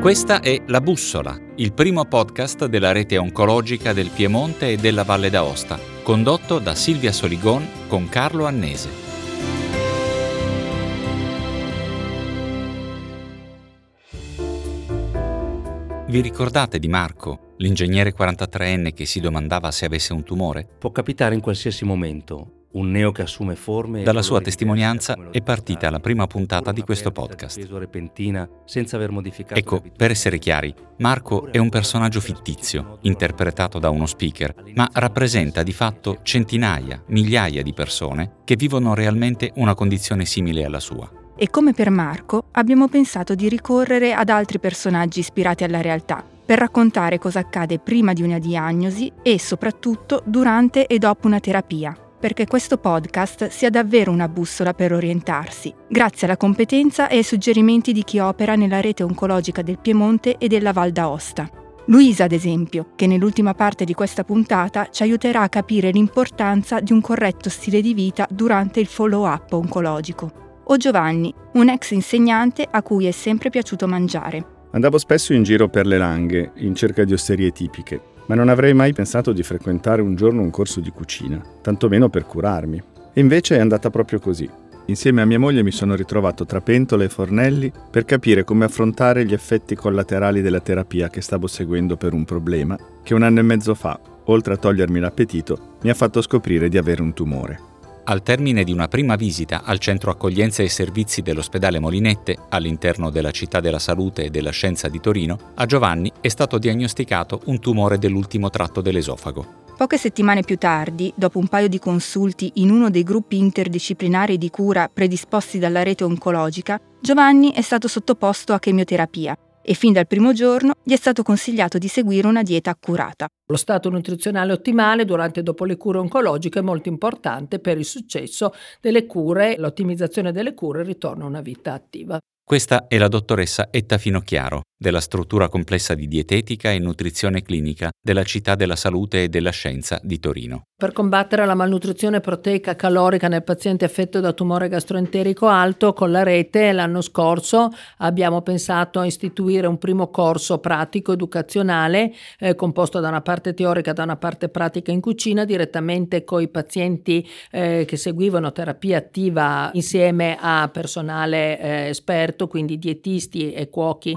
Questa è La Bussola, il primo podcast della rete oncologica del Piemonte e della Valle d'Aosta, condotto da Silvia Soligon con Carlo Annese. Vi ricordate di Marco, l'ingegnere 43enne che si domandava se avesse un tumore? Può capitare in qualsiasi momento. Un neo che assume forme. Dalla sua testimonianza è partita la prima puntata di questo podcast. Ecco, per essere chiari, Marco è un personaggio fittizio, interpretato da uno speaker, ma rappresenta di fatto centinaia, migliaia di persone che vivono realmente una condizione simile alla sua. E come per Marco, abbiamo pensato di ricorrere ad altri personaggi ispirati alla realtà, per raccontare cosa accade prima di una diagnosi e soprattutto durante e dopo una terapia, perché questo podcast sia davvero una bussola per orientarsi, grazie alla competenza e ai suggerimenti di chi opera nella rete oncologica del Piemonte e della Val d'Aosta. Luisa, ad esempio, che nell'ultima parte di questa puntata ci aiuterà a capire l'importanza di un corretto stile di vita durante il follow-up oncologico. O Giovanni, un ex insegnante a cui è sempre piaciuto mangiare. Andavo spesso in giro per le Langhe, in cerca di osterie tipiche, ma non avrei mai pensato di frequentare un giorno un corso di cucina, tantomeno per curarmi. E invece è andata proprio così. Insieme a mia moglie mi sono ritrovato tra pentole e fornelli per capire come affrontare gli effetti collaterali della terapia che stavo seguendo per un problema che 1 anno e mezzo fa, oltre a togliermi l'appetito, mi ha fatto scoprire di avere un tumore. Al termine di una prima visita al centro accoglienza e servizi dell'ospedale Molinette, all'interno della Città della Salute e della Scienza di Torino, a Giovanni è stato diagnosticato un tumore dell'ultimo tratto dell'esofago. Poche settimane più tardi, dopo un paio di consulti in uno dei gruppi interdisciplinari di cura predisposti dalla rete oncologica, Giovanni è stato sottoposto a chemioterapia e fin dal primo giorno gli è stato consigliato di seguire una dieta accurata. Lo stato nutrizionale ottimale durante e dopo le cure oncologiche è molto importante per il successo delle cure, l'ottimizzazione delle cure e il ritorno a una vita attiva. Questa è la dottoressa Etta Finocchiaro, della struttura complessa di dietetica e nutrizione clinica della Città della Salute e della Scienza di Torino. Per combattere la malnutrizione proteica calorica nel paziente affetto da tumore gastroenterico alto, con la rete l'anno scorso abbiamo pensato a istituire un primo corso pratico educazionale composto da una parte teorica e da una parte pratica in cucina, direttamente con i pazienti che seguivano terapia attiva insieme a personale esperto, quindi dietisti e cuochi.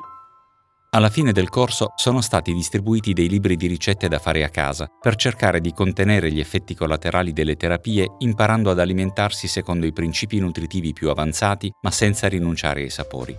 Alla fine del corso sono stati distribuiti dei libri di ricette da fare a casa per cercare di contenere gli effetti collaterali delle terapie imparando ad alimentarsi secondo i principi nutritivi più avanzati ma senza rinunciare ai sapori.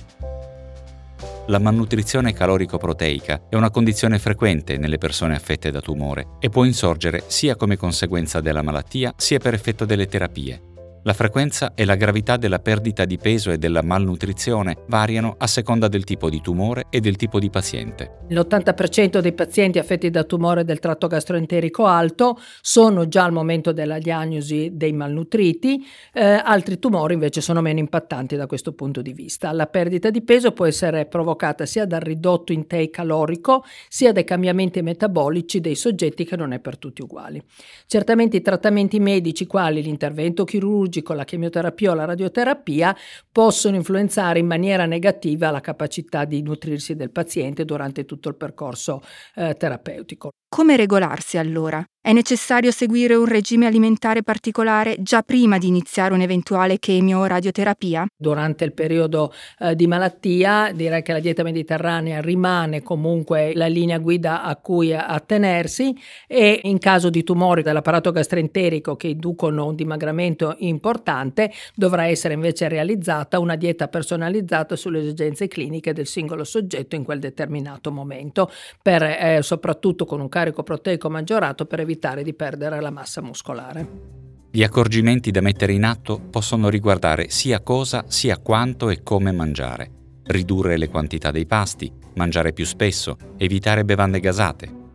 La malnutrizione calorico-proteica è una condizione frequente nelle persone affette da tumore e può insorgere sia come conseguenza della malattia sia per effetto delle terapie. La frequenza e la gravità della perdita di peso e della malnutrizione variano a seconda del tipo di tumore e del tipo di paziente. L'80% dei pazienti affetti da tumore del tratto gastroenterico alto sono già al momento della diagnosi dei malnutriti, altri tumori invece sono meno impattanti da questo punto di vista. La perdita di peso può essere provocata sia dal ridotto intake calorico sia dai cambiamenti metabolici dei soggetti, che non è per tutti uguali. Certamente i trattamenti medici quali l'intervento chirurgico, la chemioterapia o la radioterapia possono influenzare in maniera negativa la capacità di nutrirsi del paziente durante tutto il percorso terapeutico. Come regolarsi allora? È necessario seguire un regime alimentare particolare già prima di iniziare un'eventuale chemio o radioterapia? Durante il periodo di malattia direi che la dieta mediterranea rimane comunque la linea guida a cui attenersi, e in caso di tumori dell'apparato gastroenterico che inducono un dimagramento importante dovrà essere invece realizzata una dieta personalizzata sulle esigenze cliniche del singolo soggetto in quel determinato momento, per soprattutto con un carico proteico maggiorato, per evitare di perdere la massa muscolare. Gli accorgimenti da mettere in atto possono riguardare sia cosa, sia quanto e come mangiare. Ridurre le quantità dei pasti, mangiare più spesso, evitare bevande gasate,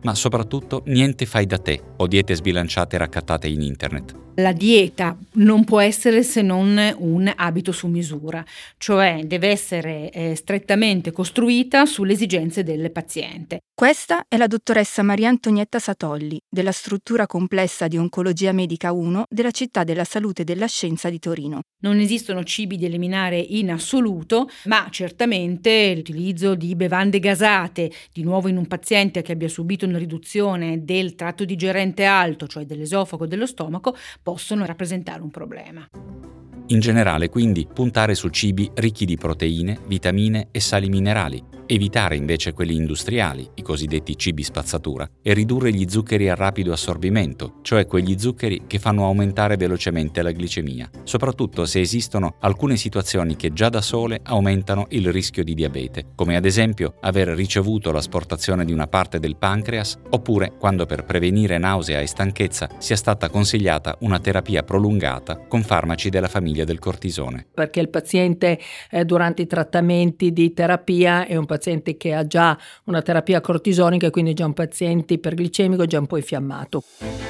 ma soprattutto niente fai da te o diete sbilanciate raccattate in internet. La dieta non può essere se non un abito su misura, cioè deve essere strettamente costruita sulle esigenze del paziente. Questa è la dottoressa Maria Antonietta Satolli, della struttura complessa di Oncologia Medica 1 della Città della Salute e della Scienza di Torino. Non esistono cibi da eliminare in assoluto, ma certamente l'utilizzo di bevande gasate, di nuovo in un paziente che abbia subito una riduzione del tratto digerente alto, cioè dell'esofago e dello stomaco, possono rappresentare un problema. In generale, quindi, puntare su cibi ricchi di proteine, vitamine e sali minerali, evitare invece quelli industriali, i cosiddetti cibi spazzatura, e ridurre gli zuccheri a rapido assorbimento, cioè quegli zuccheri che fanno aumentare velocemente la glicemia, soprattutto se esistono alcune situazioni che già da sole aumentano il rischio di diabete, come ad esempio aver ricevuto l'asportazione di una parte del pancreas, oppure quando per prevenire nausea e stanchezza sia stata consigliata una terapia prolungata con farmaci della famiglia del cortisone. Perché il paziente durante i trattamenti di terapia è un paziente che ha già una terapia cortisonica, quindi è già un paziente iperglicemico, già un po' infiammato.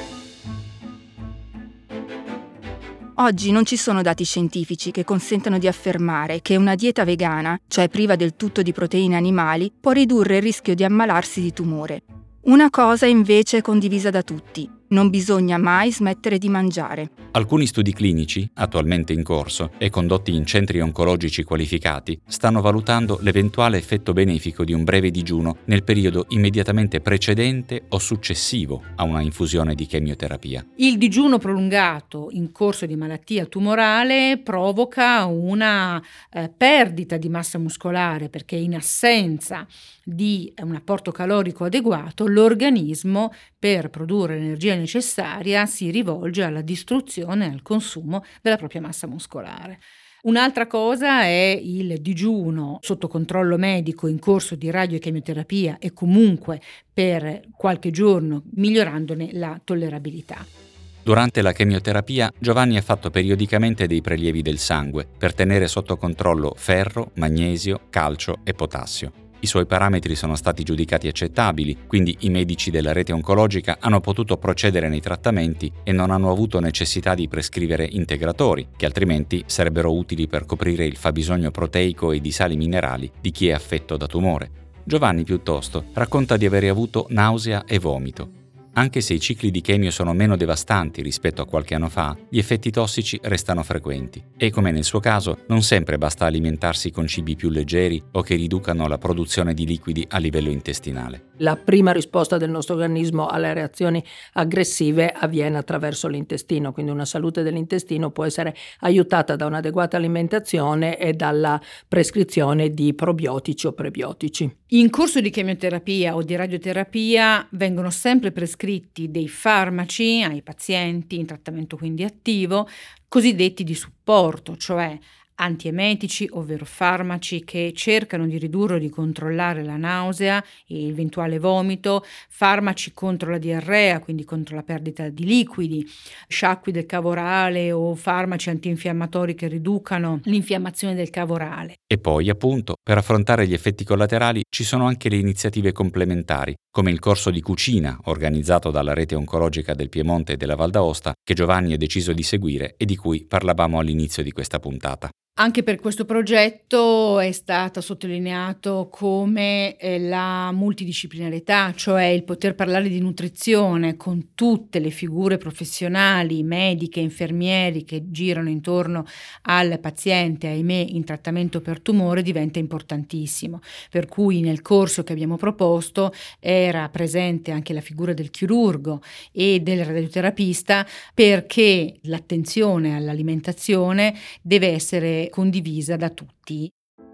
Oggi non ci sono dati scientifici che consentano di affermare che una dieta vegana, cioè priva del tutto di proteine animali, può ridurre il rischio di ammalarsi di tumore. Una cosa invece è condivisa da tutti: non bisogna mai smettere di mangiare. Alcuni studi clinici, attualmente in corso e condotti in centri oncologici qualificati, stanno valutando l'eventuale effetto benefico di un breve digiuno nel periodo immediatamente precedente o successivo a una infusione di chemioterapia. Il digiuno prolungato in corso di malattia tumorale provoca una perdita di massa muscolare, perché in assenza di un apporto calorico adeguato l'organismo, per produrre l'energia necessaria, si rivolge alla distruzione e al consumo della propria massa muscolare. Un'altra cosa è il digiuno sotto controllo medico in corso di radiochemioterapia e comunque per qualche giorno, migliorandone la tollerabilità. Durante la chemioterapia, Giovanni ha fatto periodicamente dei prelievi del sangue per tenere sotto controllo ferro, magnesio, calcio e potassio. I suoi parametri sono stati giudicati accettabili, quindi i medici della rete oncologica hanno potuto procedere nei trattamenti e non hanno avuto necessità di prescrivere integratori, che altrimenti sarebbero utili per coprire il fabbisogno proteico e di sali minerali di chi è affetto da tumore. Giovanni, piuttosto, racconta di avere avuto nausea e vomito. Anche se i cicli di chemio sono meno devastanti rispetto a qualche anno fa, gli effetti tossici restano frequenti e, come nel suo caso, non sempre basta alimentarsi con cibi più leggeri o che riducano la produzione di liquidi a livello intestinale. La prima risposta del nostro organismo alle reazioni aggressive avviene attraverso l'intestino, quindi una salute dell'intestino può essere aiutata da un'adeguata alimentazione e dalla prescrizione di probiotici o prebiotici. In corso di chemioterapia o di radioterapia vengono sempre prescritti dei farmaci ai pazienti in trattamento quindi attivo, cosiddetti di supporto, cioè antiemetici, ovvero farmaci che cercano di ridurre o di controllare la nausea e eventuale vomito, farmaci contro la diarrea, quindi contro la perdita di liquidi, sciacqui del cavo orale o farmaci antinfiammatori che riducano l'infiammazione del cavo orale. E poi, appunto, per affrontare gli effetti collaterali ci sono anche le iniziative complementari, come il corso di cucina organizzato dalla rete oncologica del Piemonte e della Val d'Aosta, che Giovanni ha deciso di seguire e di cui parlavamo all'inizio di questa puntata. Anche per questo progetto è stato sottolineato come la multidisciplinarietà, cioè il poter parlare di nutrizione con tutte le figure professionali, mediche, infermieri che girano intorno al paziente, ahimè, in trattamento per tumore, diventa importantissimo. Per cui nel corso che abbiamo proposto era presente anche la figura del chirurgo e del radioterapista, perché l'attenzione all'alimentazione deve essere condivisa da tutti.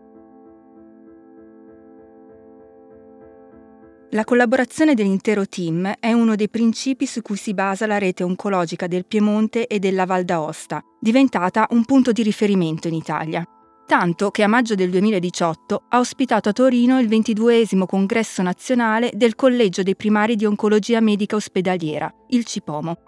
La collaborazione dell'intero team è uno dei principi su cui si basa la rete oncologica del Piemonte e della Val d'Aosta, diventata un punto di riferimento in Italia. Tanto che a maggio del 2018 ha ospitato a Torino il 22esimo congresso nazionale del Collegio dei Primari di Oncologia Medica Ospedaliera, il CIPOMO.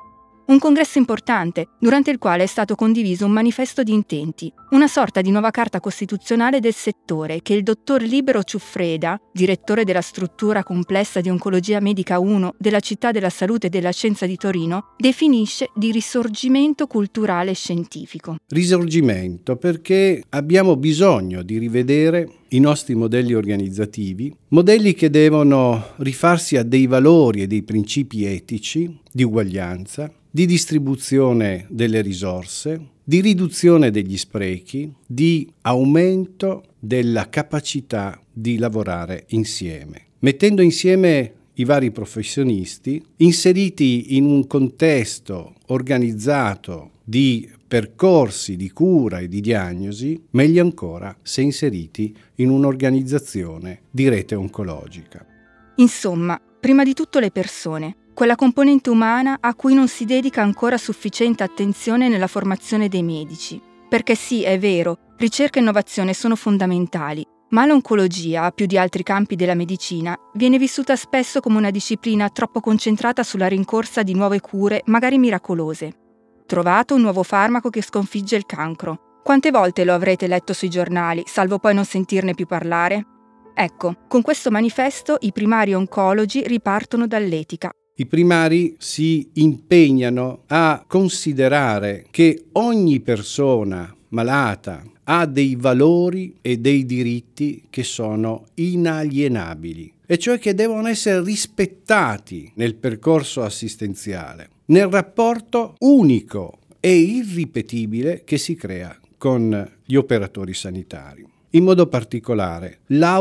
Un congresso importante, durante il quale è stato condiviso un manifesto di intenti, una sorta di nuova carta costituzionale del settore che il dottor Libero Ciuffreda, direttore della struttura complessa di Oncologia Medica 1 della Città della Salute e della Scienza di Torino, definisce di risorgimento culturale e scientifico. Risorgimento perché abbiamo bisogno di rivedere i nostri modelli organizzativi, modelli che devono rifarsi a dei valori e dei principi etici di uguaglianza, di distribuzione delle risorse, di riduzione degli sprechi, di aumento della capacità di lavorare insieme, mettendo insieme i vari professionisti, inseriti in un contesto organizzato di percorsi di cura e di diagnosi, meglio ancora se inseriti in un'organizzazione di rete oncologica. Insomma, prima di tutto le persone, quella componente umana a cui non si dedica ancora sufficiente attenzione nella formazione dei medici. Perché sì, è vero, ricerca e innovazione sono fondamentali, ma l'oncologia, più di altri campi della medicina, viene vissuta spesso come una disciplina troppo concentrata sulla rincorsa di nuove cure, magari miracolose. Trovato un nuovo farmaco che sconfigge il cancro. Quante volte lo avrete letto sui giornali, salvo poi non sentirne più parlare? Ecco, con questo manifesto i primari oncologi ripartono dall'etica. I primari si impegnano a considerare che ogni persona malata ha dei valori e dei diritti che sono inalienabili, e cioè che devono essere rispettati nel percorso assistenziale, nel rapporto unico e irripetibile che si crea con gli operatori sanitari. In modo particolare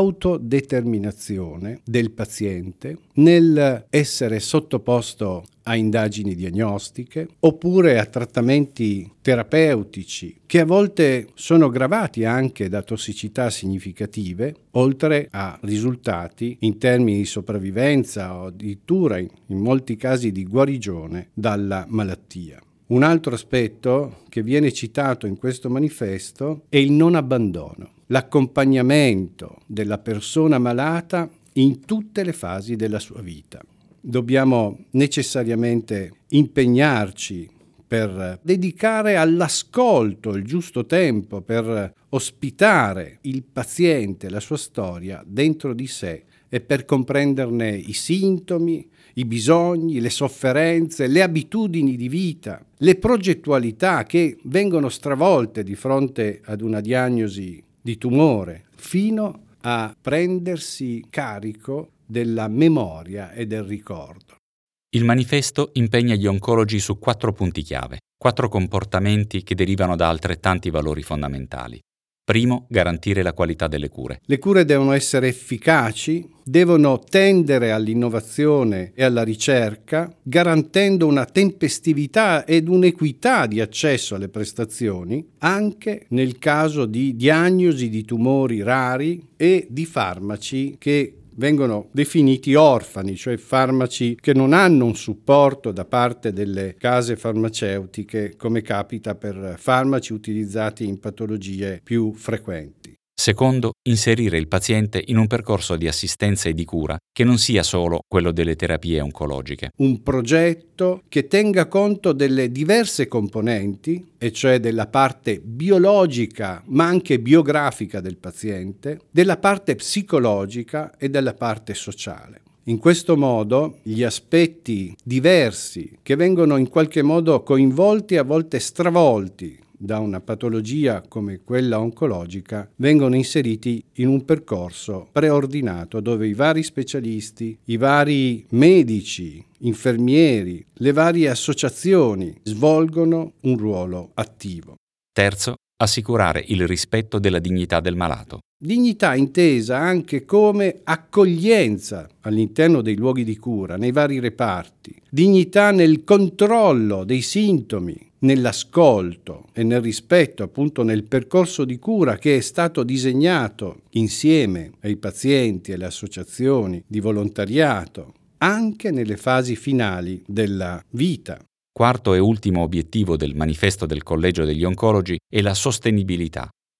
l'autodeterminazione del paziente nel essere sottoposto a indagini diagnostiche oppure a trattamenti terapeutici che a volte sono gravati anche da tossicità significative, oltre a risultati in termini di sopravvivenza o addirittura in molti casi di guarigione dalla malattia. Un altro aspetto che viene citato in questo manifesto è il non abbandono, l'accompagnamento della persona malata in tutte le fasi della sua vita. Dobbiamo necessariamente impegnarci per dedicare all'ascolto il giusto tempo, per ospitare il paziente, la sua storia dentro di sé e per comprenderne i sintomi, i bisogni, le sofferenze, le abitudini di vita, le progettualità che vengono stravolte di fronte ad una diagnosi di tumore, fino a prendersi carico della memoria e del ricordo. Il manifesto impegna gli oncologi su 4 punti chiave, 4 comportamenti che derivano da altrettanti valori fondamentali. Primo, garantire la qualità delle cure. Le cure devono essere efficaci, devono tendere all'innovazione e alla ricerca, garantendo una tempestività ed un'equità di accesso alle prestazioni, anche nel caso di diagnosi di tumori rari e di farmaci che vengono definiti orfani, cioè farmaci che non hanno un supporto da parte delle case farmaceutiche, come capita per farmaci utilizzati in patologie più frequenti. Secondo, inserire il paziente in un percorso di assistenza e di cura che non sia solo quello delle terapie oncologiche. Un progetto che tenga conto delle diverse componenti, e cioè della parte biologica ma anche biografica del paziente, della parte psicologica e della parte sociale. In questo modo gli aspetti diversi che vengono in qualche modo coinvolti e a volte stravolti da una patologia come quella oncologica vengono inseriti in un percorso preordinato dove i vari specialisti, i vari medici, infermieri, le varie associazioni svolgono un ruolo attivo. Terzo, assicurare il rispetto della dignità del malato. Dignità intesa anche come accoglienza all'interno dei luoghi di cura, nei vari reparti. Dignità nel controllo dei sintomi, nell'ascolto e nel rispetto, appunto nel percorso di cura che è stato disegnato insieme ai pazienti e alle associazioni di volontariato, anche nelle fasi finali della vita. Quarto e ultimo obiettivo del manifesto del Collegio degli Oncologi è la sostenibilità.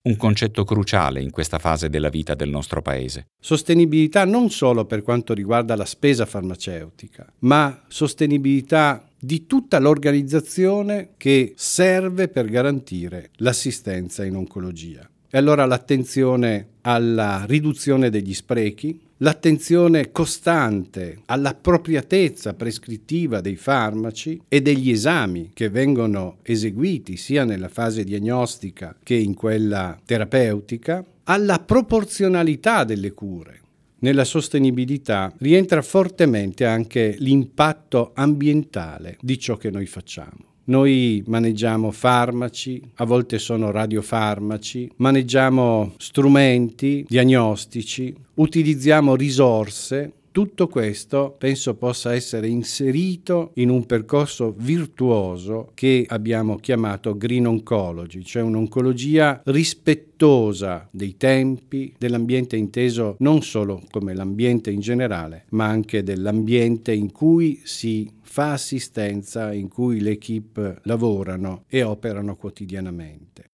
un concetto cruciale in questa fase della vita del nostro paese. Sostenibilità non solo per quanto riguarda la spesa farmaceutica, ma sostenibilità di tutta l'organizzazione che serve per garantire l'assistenza in oncologia. E allora l'attenzione alla riduzione degli sprechi, l'attenzione costante all'appropriatezza prescrittiva dei farmaci e degli esami che vengono eseguiti sia nella fase diagnostica che in quella terapeutica, alla proporzionalità delle cure. Nella sostenibilità rientra fortemente anche l'impatto ambientale di ciò che noi facciamo. Noi maneggiamo farmaci, a volte sono radiofarmaci, maneggiamo strumenti diagnostici, utilizziamo risorse. Tutto questo penso possa essere inserito in un percorso virtuoso che abbiamo chiamato Green Oncology, cioè un'oncologia rispettosa dei tempi, dell'ambiente inteso non solo come l'ambiente in generale, ma anche dell'ambiente in cui si fa assistenza, in cui le equip lavorano e operano quotidianamente.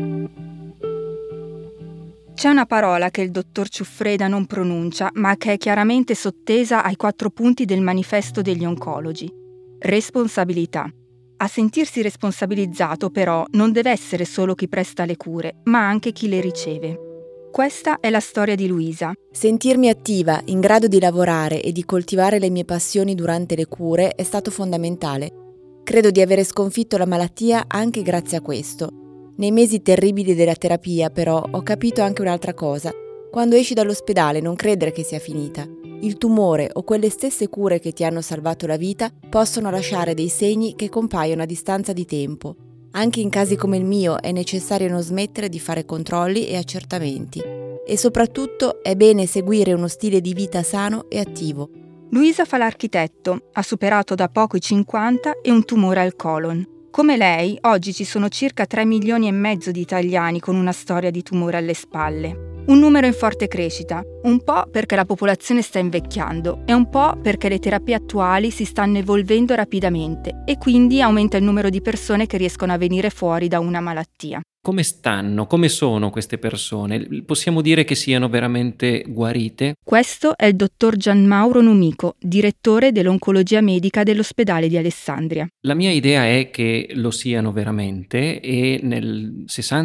C'è una parola che il dottor Ciuffreda non pronuncia, ma che è chiaramente sottesa ai 4 punti del manifesto degli oncologi. Responsabilità. A sentirsi responsabilizzato, però, non deve essere solo chi presta le cure, ma anche chi le riceve. Questa è la storia di Luisa. Sentirmi attiva, in grado di lavorare e di coltivare le mie passioni durante le cure è stato fondamentale. Credo di avere sconfitto la malattia anche grazie a questo. Nei mesi terribili della terapia, però, ho capito anche un'altra cosa. Quando esci dall'ospedale non credere che sia finita. Il tumore o quelle stesse cure che ti hanno salvato la vita possono lasciare dei segni che compaiono a distanza di tempo. Anche in casi come il mio è necessario non smettere di fare controlli e accertamenti. E soprattutto è bene seguire uno stile di vita sano e attivo. Luisa fa l'architetto, ha superato da poco i 50 e un tumore al colon. Come lei, oggi ci sono circa 3,5 milioni di italiani con una storia di tumore alle spalle. Un numero in forte crescita, un po' perché la popolazione sta invecchiando e un po' perché le terapie attuali si stanno evolvendo rapidamente e quindi aumenta il numero di persone che riescono a venire fuori da una malattia. Come stanno? Come sono queste persone? Possiamo dire che siano veramente guarite? Questo è il dottor Gianmauro Numico, direttore dell'oncologia medica dell'ospedale di Alessandria. La mia idea è che lo siano veramente e nel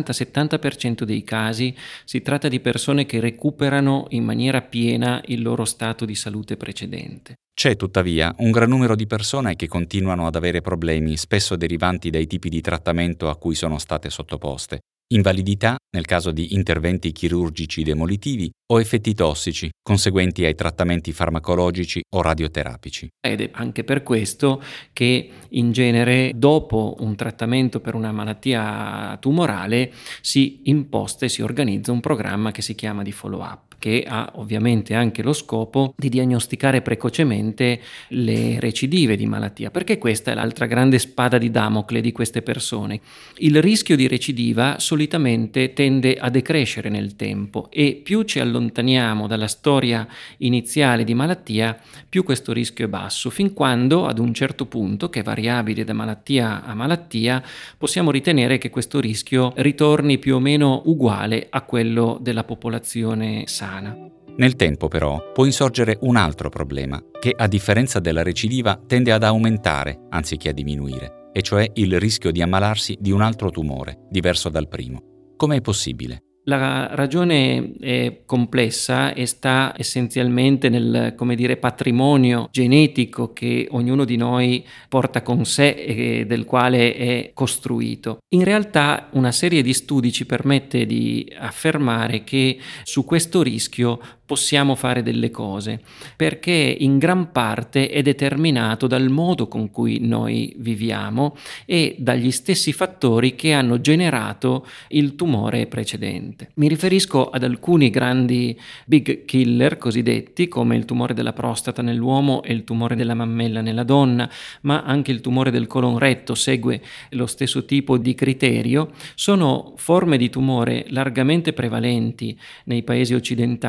60-70% dei casi si tratta di persone che recuperano in maniera piena il loro stato di salute precedente. C'è tuttavia un gran numero di persone che continuano ad avere problemi, spesso derivanti dai tipi di trattamento a cui sono state sottoposte. Invalidità nel caso di interventi chirurgici demolitivi o effetti tossici conseguenti ai trattamenti farmacologici o radioterapici. Ed è anche per questo che in genere dopo un trattamento per una malattia tumorale si imposta e si organizza un programma che si chiama di follow-up, che ha ovviamente anche lo scopo di diagnosticare precocemente le recidive di malattia, perché questa è l'altra grande spada di Damocle di queste persone. Il rischio di recidiva solitamente tende a decrescere nel tempo e più ci allontaniamo dalla storia iniziale di malattia, più questo rischio è basso, fin quando ad un certo punto, che è variabile da malattia a malattia, possiamo ritenere che questo rischio ritorni più o meno uguale a quello della popolazione sana. Nel tempo però può insorgere un altro problema che a differenza della recidiva tende ad aumentare anziché a diminuire, e cioè il rischio di ammalarsi di un altro tumore diverso dal primo. Com'è possibile? La ragione è complessa e sta essenzialmente nel, patrimonio genetico che ognuno di noi porta con sé e del quale è costruito. In realtà una serie di studi ci permette di affermare che su questo rischio possiamo fare delle cose, perché in gran parte è determinato dal modo con cui noi viviamo e dagli stessi fattori che hanno generato il tumore precedente. Mi riferisco ad alcuni grandi big killer cosiddetti, come il tumore della prostata nell'uomo e il tumore della mammella nella donna, ma anche il tumore del colon retto segue lo stesso tipo di criterio. Sono forme di tumore largamente prevalenti nei paesi occidentali e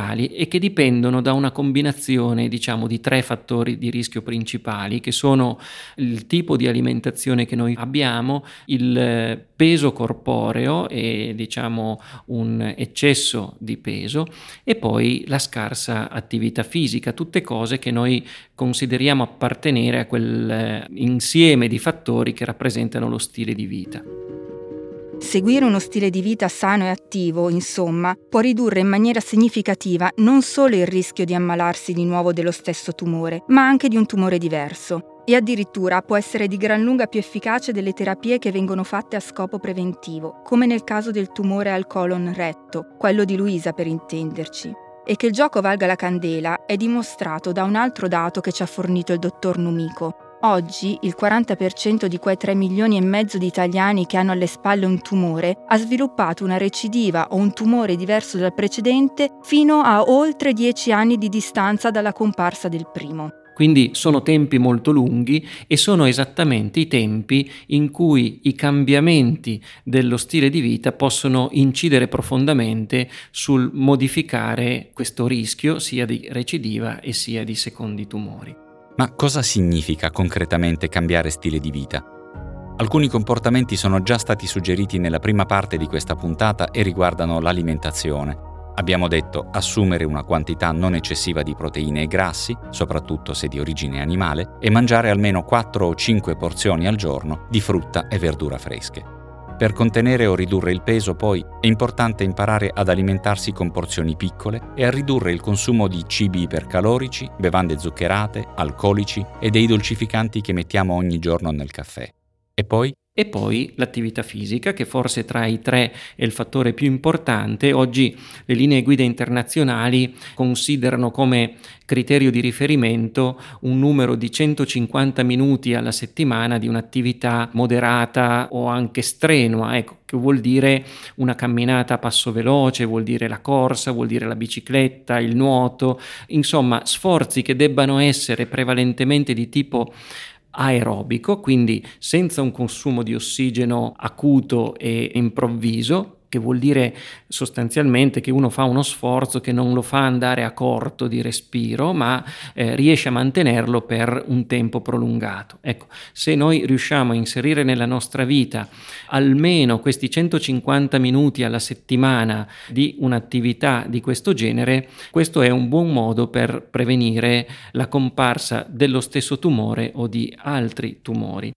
e che dipendono da una combinazione, diciamo, di 3 fattori di rischio principali, che sono il tipo di alimentazione che noi abbiamo, il peso corporeo e, diciamo, un eccesso di peso, e poi la scarsa attività fisica, tutte cose che noi consideriamo appartenere a quel insieme di fattori che rappresentano lo stile di vita. Seguire uno stile di vita sano e attivo, insomma, può ridurre in maniera significativa non solo il rischio di ammalarsi di nuovo dello stesso tumore, ma anche di un tumore diverso. E addirittura può essere di gran lunga più efficace delle terapie che vengono fatte a scopo preventivo, come nel caso del tumore al colon retto, quello di Luisa per intenderci. E che il gioco valga la candela è dimostrato da un altro dato che ci ha fornito il dottor Numiko. Oggi il 40% di quei 3,5 milioni di italiani che hanno alle spalle un tumore ha sviluppato una recidiva o un tumore diverso dal precedente fino a oltre 10 anni di distanza dalla comparsa del primo. Quindi sono tempi molto lunghi e sono esattamente i tempi in cui i cambiamenti dello stile di vita possono incidere profondamente sul modificare questo rischio sia di recidiva e sia di secondi tumori. Ma cosa significa concretamente cambiare stile di vita? Alcuni comportamenti sono già stati suggeriti nella prima parte di questa puntata e riguardano l'alimentazione. Abbiamo detto assumere una quantità non eccessiva di proteine e grassi, soprattutto se di origine animale, e mangiare almeno 4 o 5 porzioni al giorno di frutta e verdura fresche. Per contenere o ridurre il peso, poi, è importante imparare ad alimentarsi con porzioni piccole e a ridurre il consumo di cibi ipercalorici, bevande zuccherate, alcolici e dei dolcificanti che mettiamo ogni giorno nel caffè. E poi l'attività fisica, che forse tra i 3 è il fattore più importante. Oggi le linee guida internazionali considerano come criterio di riferimento un numero di 150 minuti alla settimana di un'attività moderata o anche strenua, che vuol dire una camminata a passo veloce, vuol dire la corsa, vuol dire la bicicletta, il nuoto, insomma sforzi che debbano essere prevalentemente di tipo aerobico, quindi senza un consumo di ossigeno acuto e improvviso, che vuol dire sostanzialmente che uno fa uno sforzo che non lo fa andare a corto di respiro, ma riesce a mantenerlo per un tempo prolungato. Ecco, se noi riusciamo a inserire nella nostra vita almeno questi 150 minuti alla settimana di un'attività di questo genere, questo è un buon modo per prevenire la comparsa dello stesso tumore o di altri tumori.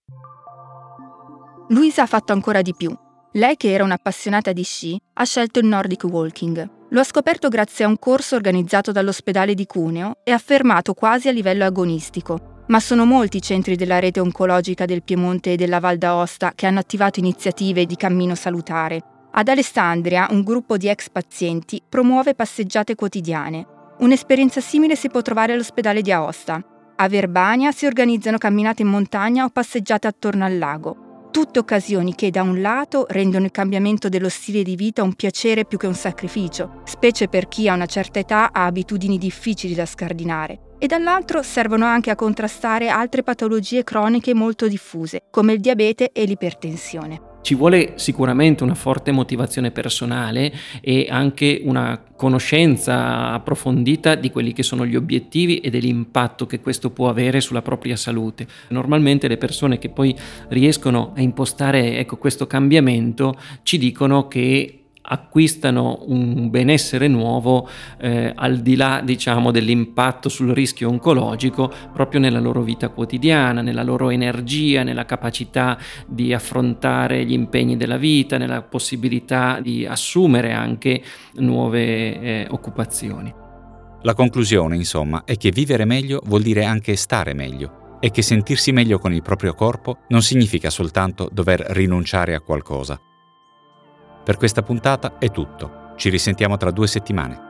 Luisa ha fatto ancora di più. Lei, che era un'appassionata di sci, ha scelto il Nordic Walking. Lo ha scoperto grazie a un corso organizzato dall'ospedale di Cuneo e affermato quasi a livello agonistico. Ma sono molti i centri della rete oncologica del Piemonte e della Val d'Aosta che hanno attivato iniziative di cammino salutare. Ad Alessandria, un gruppo di ex pazienti promuove passeggiate quotidiane. Un'esperienza simile si può trovare all'ospedale di Aosta. A Verbania si organizzano camminate in montagna o passeggiate attorno al lago. Tutte occasioni che da un lato rendono il cambiamento dello stile di vita un piacere più che un sacrificio, specie per chi a una certa età ha abitudini difficili da scardinare, e dall'altro servono anche a contrastare altre patologie croniche molto diffuse, come il diabete e l'ipertensione. Ci vuole sicuramente una forte motivazione personale e anche una conoscenza approfondita di quelli che sono gli obiettivi e dell'impatto che questo può avere sulla propria salute. Normalmente le persone che poi riescono a impostare questo cambiamento ci dicono che acquistano un benessere nuovo al di là, diciamo, dell'impatto sul rischio oncologico proprio nella loro vita quotidiana, nella loro energia, nella capacità di affrontare gli impegni della vita, nella possibilità di assumere anche nuove occupazioni. La conclusione, insomma, è che vivere meglio vuol dire anche stare meglio e che sentirsi meglio con il proprio corpo non significa soltanto dover rinunciare a qualcosa. Per questa puntata è tutto. Ci risentiamo tra 2 settimane.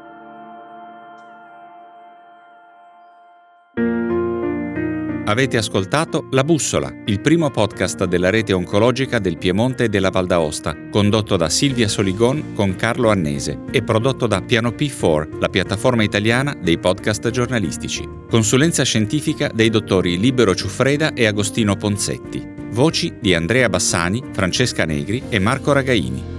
Avete ascoltato La Bussola, il primo podcast della rete oncologica del Piemonte e della Val d'Aosta, condotto da Silvia Soligon con Carlo Annese e prodotto da Piano P4, la piattaforma italiana dei podcast giornalistici. Consulenza scientifica dei dottori Libero Ciuffreda e Agostino Ponzetti. Voci di Andrea Bassani, Francesca Negri e Marco Ragaini.